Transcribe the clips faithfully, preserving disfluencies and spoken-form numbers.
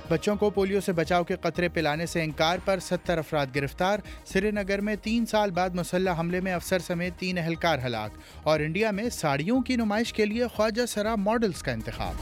بچوں کو پولیو سے بچاؤ کے قطرے پلانے سے انکار پر ستر افراد گرفتار. سری نگر میں تین سال بعد مسلح حملے میں افسر سمیت تین اہلکار ہلاک. اور انڈیا میں ساڑیوں کی نمائش کے لیے خواجہ سرا ماڈلز کا انتخاب.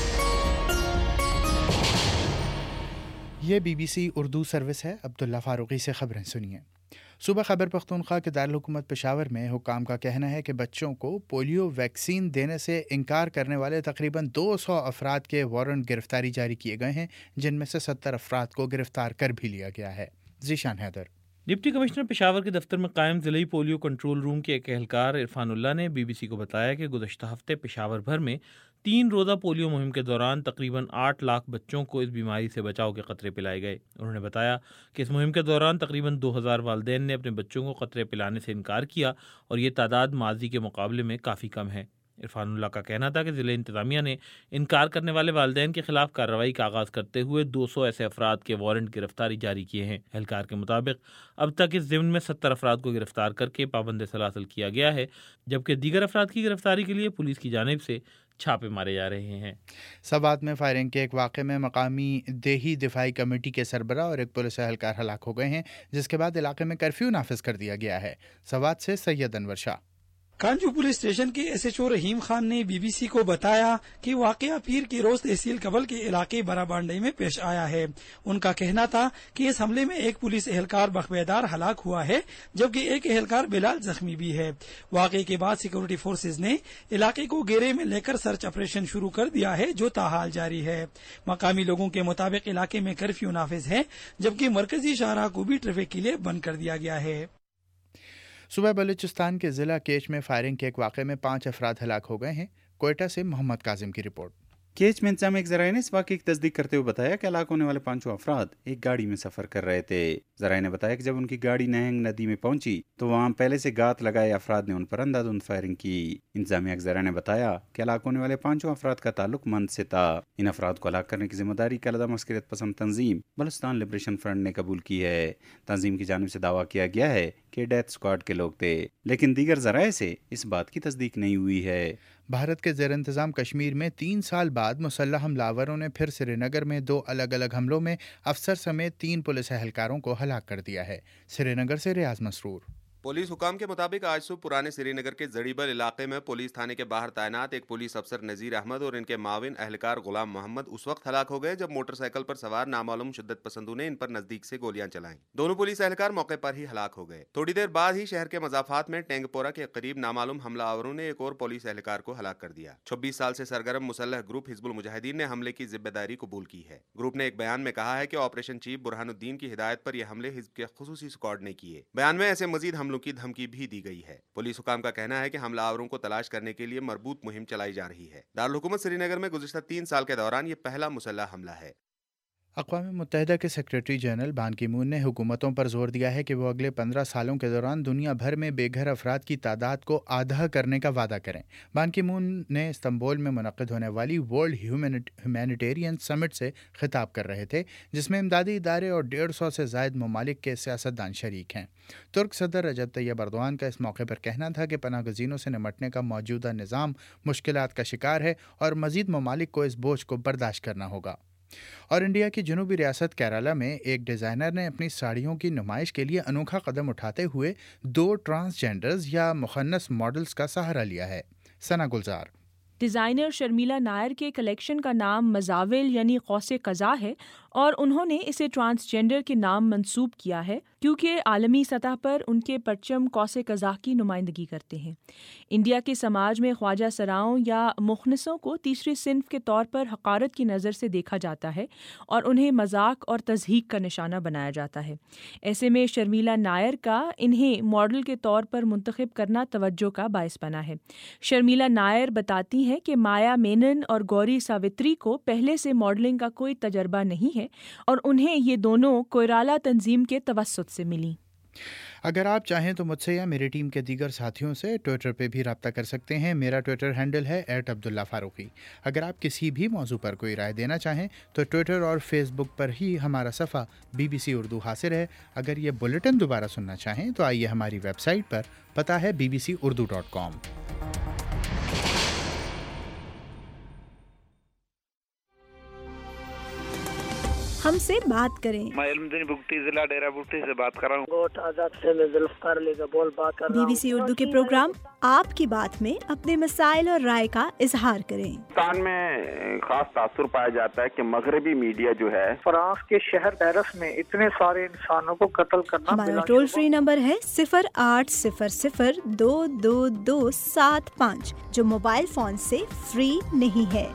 یہ B B C Urdu service ہے. عبداللہ فاروقی سے خبریں سنیے. صوبہ خیبر پختونخوا کے دارالحکومت پشاور میں حکام کا کہنا ہے کہ بچوں کو پولیو ویکسین دینے سے انکار کرنے والے تقریباً دو سو افراد کے وارنٹ گرفتاری جاری کیے گئے ہیں، جن میں سے ستر افراد کو گرفتار کر بھی لیا گیا ہے. ذیشان حیدر. ڈپٹی کمشنر پشاور کے دفتر میں قائم ضلعی پولیو کنٹرول روم کے ایک اہلکار عرفان اللہ نے بی بی سی کو بتایا کہ گزشتہ ہفتے پشاور بھر میں تین روزہ پولیو مہم کے دوران تقریباً آٹھ لاکھ بچوں کو اس بیماری سے بچاؤ کے قطرے پلائے گئے. انہوں نے بتایا کہ اس مہم کے دوران تقریباً دو ہزار والدین نے اپنے بچوں کو قطرے پلانے سے انکار کیا اور یہ تعداد ماضی کے مقابلے میں کافی کم ہے. عرفان اللہ کا کہنا تھا کہ ضلع انتظامیہ نے انکار کرنے والے والدین کے خلاف کارروائی کا آغاز کرتے ہوئے دو سو ایسے افراد کے وارنٹ گرفتاری جاری کیے ہیں. اہلکار کے مطابق اب تک اس ضمن میں ستر افراد کو گرفتار کر کے پابند سلاسل کیا گیا ہے، جبکہ دیگر افراد کی گرفتاری کے لیے پولیس کی جانب سے چھاپے مارے جا رہے ہیں. سوات میں فائرنگ کے ایک واقعے میں مقامی دیہی دفاعی کمیٹی کے سربراہ اور ایک پولیس اہلکار ہلاک ہو گئے ہیں، جس کے بعد علاقے میں کرفیو نافذ کر دیا گیا ہے. سوات سے Syed Anwar Shah. Kanju police station S H O او رحیم خان نے بی بی سی کو بتایا کہ واقعہ پیر کی روز تحصیل کبل کے علاقے برابانڈی میں پیش آیا ہے. ان کا کہنا تھا کہ اس حملے میں ایک پولیس اہلکار بخبیدار ہلاک ہوا ہے، جبکہ ایک اہلکار بلال زخمی بھی ہے. واقعے کے بعد سیکورٹی فورسز نے علاقے کو گھیرے میں لے کر سرچ آپریشن شروع کر دیا ہے، جو تاحال جاری ہے. مقامی لوگوں کے مطابق علاقے میں کرفیو نافذ ہے، جبکہ مرکزی شاہراہ کو بھی ٹریفک کے لیے بند کر دیا گیا ہے. صوبہ بلوچستان کے ضلع کیچ میں فائرنگ کے ایک واقعے میں پانچ افراد ہلاک ہو گئے ہیں. کوئٹہ سے محمد کاظم کی رپورٹ. کیچ میں انتظامیہ ایک ذرائع نے اس واقعے کی تصدیق کرتے ہوئے بتایا کہ ہلاک ہونے والے پانچوں افراد ایک گاڑی میں سفر کر رہے تھے. ذرائع نے بتایا کہ جب ان کی گاڑی نہنگ ندی میں پہنچی تو وہاں پہلے سے گات لگائے افراد نے ان پر اندھادھند فائرنگ کی. انتظامیہ ایک ذرائع نے بتایا کہ ہلاک ہونے والے پانچوں افراد کا تعلق مند سے تھا. ان افراد کو ہلاک کرنے کی ذمہ داری کلیدہ عسکریت پسند تنظیم بلوچستان لبریشن فرنٹ نے قبول کی ہے. تنظیم کی جانب سے دعویٰ کیا گیا ہے کہ ڈیتھ اسکواڈ کے لوگ تھے، لیکن دیگر ذرائع سے اس بات کی تصدیق نہیں ہوئی ہے. بھارت کے زیر انتظام کشمیر میں تین سال بعد مسلح حملہ آوروں نے پھر سری نگر میں دو الگ الگ حملوں میں افسر سمیت تین پولیس اہلکاروں کو ہلاک کر دیا ہے. سری نگر سے ریاض مسرور. پولیس حکام کے مطابق آج صبح پرانے سری نگر کے زڑیبل علاقے میں پولیس تھانے کے باہر تعینات ایک پولیس افسر نذیر احمد اور ان کے معاون اہلکار غلام محمد اس وقت ہلاک ہو گئے جب موٹر سائیکل پر سوار نامعلوم شدت پسندوں نے ان پر نزدیک سے گولیاں چلائیں. دونوں پولیس اہلکار موقع پر ہی ہلاک ہو گئے. تھوڑی دیر بعد ہی شہر کے مضافات میں ٹینگ پورا کے قریب نامعلوم حملہ آوروں نے ایک اور پولیس اہلکار کو ہلاک کر دیا. چھبیس سال سے سرگرم مسلح گروپ حزب المجاہدین نے حملے کی ذمہ داری قبول کی ہے. گروپ نے ایک بیان میں کہا ہے کہ آپریشن چیف برہان الدین کی ہدایت پر یہ حملے حزب کے خصوصی اسکواڈ نے کیے. بیان میں ایسے مزید حملوں کی دھمکی بھی دی گئی ہے. پولیس حکام کا کہنا ہے کہ حملہ آوروں کو تلاش کرنے کے لیے مربوط مہم چلائی جا رہی ہے. دارالحکومت سری نگر میں گزشتہ تین سال کے دوران یہ پہلا مسلح حملہ ہے. اقوام متحدہ کے سیکریٹری جنرل بان کی مون نے حکومتوں پر زور دیا ہے کہ وہ اگلے پندرہ سالوں کے دوران دنیا بھر میں بے گھر افراد کی تعداد کو آدھا کرنے کا وعدہ کریں. بان کی مون نے استنبول میں منعقد ہونے والی ورلڈ ہیومینیٹیرین سمٹ سے خطاب کر رہے تھے، جس میں امدادی ادارے اور ڈیڑھ سو سے زائد ممالک کے سیاستدان شریک ہیں. ترک صدر رجب طیب ایردوان کا اس موقع پر کہنا تھا کہ پناہ گزینوں سے نمٹنے کا موجودہ نظام مشکلات کا شکار ہے اور مزید ممالک کو اس بوجھ کو برداشت کرنا ہوگا. اور انڈیا کی جنوبی ریاست کیرالہ میں ایک ڈیزائنر نے اپنی ساڑیوں کی نمائش کے لیے انوکھا قدم اٹھاتے ہوئے دو ٹرانسجینڈرز یا مخنث ماڈلز کا سہارا لیا ہے. ثنا گلزار. ڈیزائنر شرمیلا نائر کے کلیکشن کا نام مزاول یعنی قوس قزح ہے اور انہوں نے اسے ٹرانسجینڈر کے نام منسوب کیا ہے کیونکہ عالمی سطح پر ان کے پرچم قوس قزح کی نمائندگی کرتے ہیں. انڈیا کے سماج میں خواجہ سراؤں یا مخنثوں کو تیسری صنف کے طور پر حقارت کی نظر سے دیکھا جاتا ہے اور انہیں مذاق اور تضحیک کا نشانہ بنایا جاتا ہے. ایسے میں شرمیلا نائر کا انہیں ماڈل کے طور پر منتخب کرنا توجہ کا باعث بنا ہے. شرمیلا نائر بتاتی ہیں کہ مایا مینن اور گوری ساوتری کو پہلے سے ماڈلنگ کا کوئی تجربہ نہیں ہے اور انہیں یہ دونوں کوئرالہ تنظیم کے توسط سے ملی. اگر آپ چاہیں تو مجھ سے یا میری ٹیم کے دیگر ساتھیوں سے ٹویٹر پہ بھی رابطہ کر سکتے ہیں. میرا ٹویٹر ہینڈل ہے ایٹ عبداللہ فاروقی. اگر آپ کسی بھی موضوع پر کوئی رائے دینا چاہیں تو ٹویٹر اور فیس بک پر ہی ہمارا صفحہ بی بی سی اردو حاضر ہے. اگر یہ بلیٹن دوبارہ سننا چاہیں تو آئیے ہماری ویب سائٹ پر، پتہ ہے B B C Urdu dot com. ہم سے بات کریں۔ میں علم دین بگٹی ضلع ڈیرہ بگٹی سے بات کر رہا ہوں۔ گوٹ آزاد سے میں ذوالفقار علی کا بول بات کر رہا ہوں۔ بی بی سی اردو کے پروگرام آپ کی بات میں اپنے مسائل اور رائے کا اظہار کریں۔ پاکستان میں خاص تاثر پایا جاتا ہے کہ مغربی میڈیا جو ہے فرانس کے شہر پیرس میں اتنے سارے انسانوں کو قتل کرنا۔ ہمارا ٹول فری نمبر ہے صفر آٹھ صفر صفر دو دو دو سات پانچ، جو موبائل فون سے فری نہیں ہے۔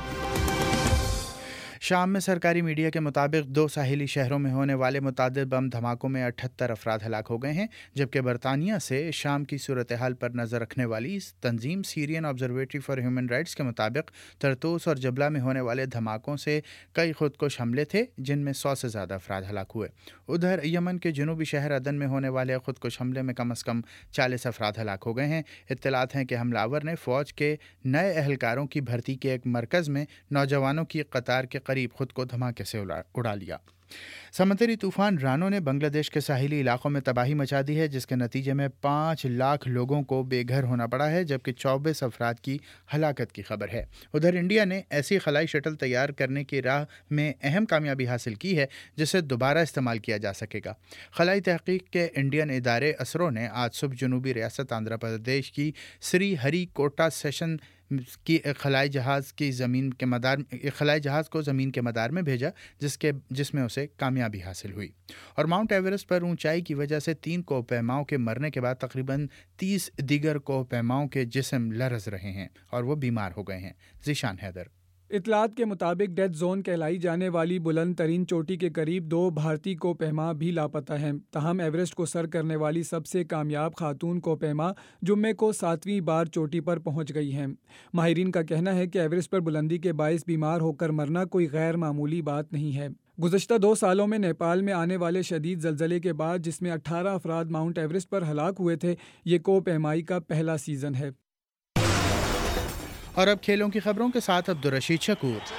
شام میں سرکاری میڈیا کے مطابق دو ساحلی شہروں میں ہونے والے متعدد بم دھماکوں میں اٹھہتر افراد ہلاک ہو گئے ہیں، جبکہ برطانیہ سے شام کی صورتحال پر نظر رکھنے والی تنظیم Syrian observatory for human rights کے مطابق طرطوس اور جبلہ میں ہونے والے دھماکوں سے کئی خودکش حملے تھے، جن میں سو سے زیادہ افراد ہلاک ہوئے۔ ادھر یمن کے جنوبی شہر عدن میں ہونے والے خودکش حملے میں کم از کم چالیس افراد ہلاک ہو گئے ہیں۔ اطلاعات ہیں کہ حملہ آور نے فوج کے نئے اہلکاروں کی بھرتی کے ایک مرکز میں نوجوانوں کی قطار کے قریب خود کو دھماکے سے اڑا لیا۔ سمندری طوفان رانو نے بنگلہ دیش کے ساحلی علاقوں میں تباہی مچا دی ہے، جس کے نتیجے میں پانچ لاکھ لوگوں کو بے گھر ہونا پڑا ہے، جبکہ چوبیس افراد کی ہلاکت کی خبر ہے۔ ادھر انڈیا نے ایسی خلائی شٹل تیار کرنے کی راہ میں اہم کامیابی حاصل کی ہے جسے دوبارہ استعمال کیا جا سکے گا۔ خلائی تحقیق کے انڈین ادارے اسرو نے آج صبح جنوبی ریاست آندھرا پردیش کی سری ہری کوٹا سیشن کی ایک خلائی جہاز کی زمین کے مدار ایک خلائی جہاز کو زمین کے مدار میں بھیجا، جس کے جس میں اسے کامیابی حاصل ہوئی۔ اور ماؤنٹ ایورسٹ پر اونچائی کی وجہ سے تین کوہ پیماؤں کے مرنے کے بعد تقریباً تیس دیگر کوہ پیماؤں کے جسم لرز رہے ہیں اور وہ بیمار ہو گئے ہیں۔ ذیشان حیدر۔ اطلاعات کے مطابق ڈیتھ زون کہلائی جانے والی بلند ترین چوٹی کے قریب دو بھارتی کوہ پیما بھی لاپتہ ہیں۔ تاہم ایورسٹ کو سر کرنے والی سب سے کامیاب خاتون کوہ پیما جمعے کو ساتویں بار چوٹی پر پہنچ گئی ہیں۔ ماہرین کا کہنا ہے کہ ایورسٹ پر بلندی کے باعث بیمار ہو کر مرنا کوئی غیر معمولی بات نہیں ہے۔ گزشتہ دو سالوں میں نیپال میں آنے والے شدید زلزلے کے بعد، جس میں اٹھارہ افراد ماؤنٹ ایورسٹ پر ہلاک ہوئے تھے، یہ کوہ پیمائی کا پہلا سیزن ہے۔ اور اب کھیلوں کی خبروں کے ساتھ عبدالرشید شکور۔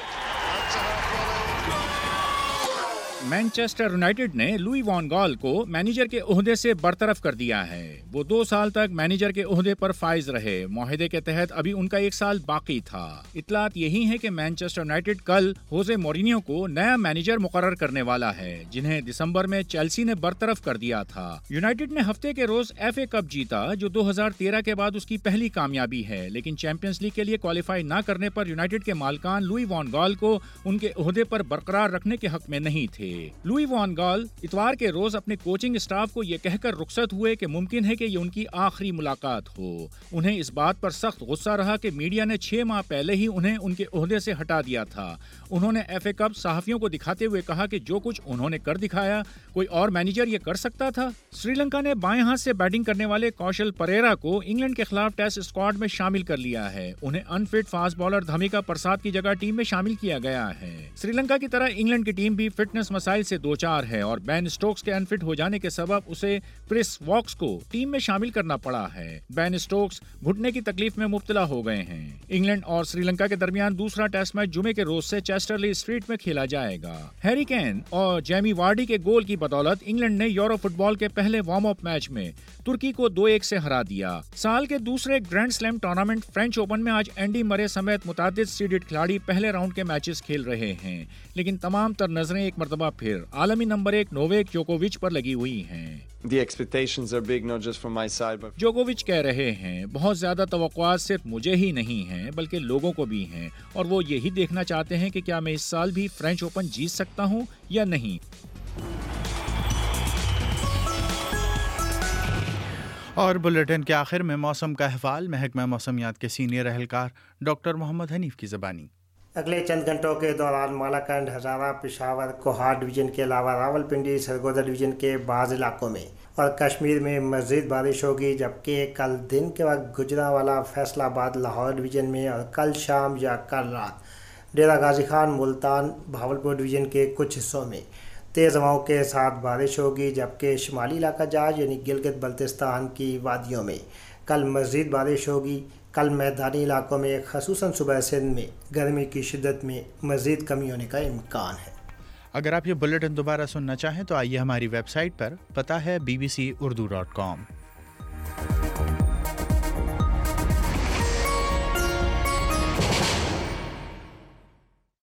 مانچسٹر یونائیٹڈ نے لوئی وان گال کو مینیجر کے عہدے سے برطرف کر دیا ہے۔ وہ دو سال تک مینیجر کے عہدے پر فائز رہے۔ معاہدے کے تحت ابھی ان کا ایک سال باقی تھا۔ اطلاعات یہی ہیں کہ مانچسٹر یونائیٹڈ کل ہوزے مورینیو کو نیا مینیجر مقرر کرنے والا ہے، جنہیں دسمبر میں چیلسی نے برطرف کر دیا تھا۔ یونائیٹڈ نے ہفتے کے روز ایف اے کپ جیتا، جو دو ہزار تیرہ کے بعد اس کی پہلی کامیابی ہے، لیکن چیمپئنز لیگ کے لیے کوالیفائی نہ کرنے پر یونائیٹڈ کے مالکان لوئی وان گال کو ان کے عہدے پر برقرار رکھنے کے حق میں نہیں تھے۔ لوئی وان گال اتوار کے روز اپنے کوچنگ اسٹاف کو یہ کہہ کر رخصت ہوئے کہ ممکن ہے کہ یہ ان کی آخری ملاقات ہو۔ انہیں اس بات پر سخت غصہ رہا کہ میڈیا نے چھ ماہ پہلے ہی انہیں ان کے عہدے سے ہٹا دیا تھا۔ انہوں نے ایف اے کپ صحافیوں کو دکھاتے ہوئے کہا کہ جو کچھ انہوں نے کر دکھایا کوئی اور مینیجر یہ کر سکتا تھا۔ سری لنکا نے بائیں ہاتھ سے بیٹنگ کرنے والے کوشل پریرا کو انگلینڈ کے خلاف ٹیسٹ اسکواڈ میں شامل کر لیا ہے۔ انہیں unfit fast bowler Dhammika Prasad کی جگہ ٹیم میں شامل کیا گیا ہے۔ سری لنکا کی طرح انگلینڈ کی ٹیم بھی فٹنس مسائل سے دو چار ہے اور بین اسٹوکس کے انفٹ ہو جانے کے سبب اسے کرس واکس کو ٹیم میں شامل کرنا پڑا ہے۔ بین اسٹوکس گھٹنے کی تکلیف میں مبتلا ہو گئے ہیں۔ انگلینڈ اور سری لنکا کے درمیان دوسرا ٹیسٹ میچ جمعے کے روز سے چیسٹرلی اسٹریٹ میں کھیلا جائے گا۔ ہیری کین اور جیمی وارڈی کے گول کی بدولت انگلینڈ نے یورو فٹ بال کے پہلے وارم اپ میچ میں ترکی کو دو ایک سے ہرا دیا۔ سال کے دوسرے grand slam tournament French open میں آج اینڈی مرے سمیت متعدد سیڈڈ کھلاڑی پہلے راؤنڈ کے میچز کھیل رہے ہیں، لیکن تمام تر نظریں ایک مرتبہ پھر عالمی نمبر ایک نوویک جوکووچ پر لگی ہوئی ہیں۔ The expectations are big, not just from my side, but جوکووچ کہہ رہے ہیں بہت زیادہ توقعات صرف مجھے ہی نہیں ہیں بلکہ لوگوں کو بھی ہیں، اور وہ یہی دیکھنا چاہتے ہیں کہ کیا میں اس سال بھی فرینچ اوپن جیت سکتا ہوں یا نہیں۔ اور بلیٹن کے آخر میں موسم کا احوال محکمہ موسمیات کے سینئر اہلکار ڈاکٹر محمد حنیف کی زبانی۔ اگلے چند گھنٹوں کے دوران مالاکنڈ، ہزارہ، پشاور، کوہاٹ ڈویژن کے علاوہ راولپنڈی، سرگودا ڈویژن کے بعض علاقوں میں اور کشمیر میں مزید بارش ہوگی، جبکہ کل دن کے وقت گجرانوالہ، فیصل آباد، لاہور ڈویژن میں اور کل شام یا کل رات ڈیرہ غازی خان، ملتان، بھاولپور ڈویژن کے کچھ حصوں میں تیز ہواؤں کے ساتھ بارش ہوگی، جبکہ شمالی علاقہ جات یعنی گلگت بلتستان کی وادیوں میں کل مزید بارش ہوگی۔ کل میدانی علاقوں میں خصوصاً صوبہ سندھ میں گرمی کی شدت میں مزید کمی ہونے کا امکان ہے۔ اگر آپ یہ بلیٹن دوبارہ سننا چاہیں تو آئیے ہماری ویب سائٹ پر، پتہ ہے B B C Urdu dot کام۔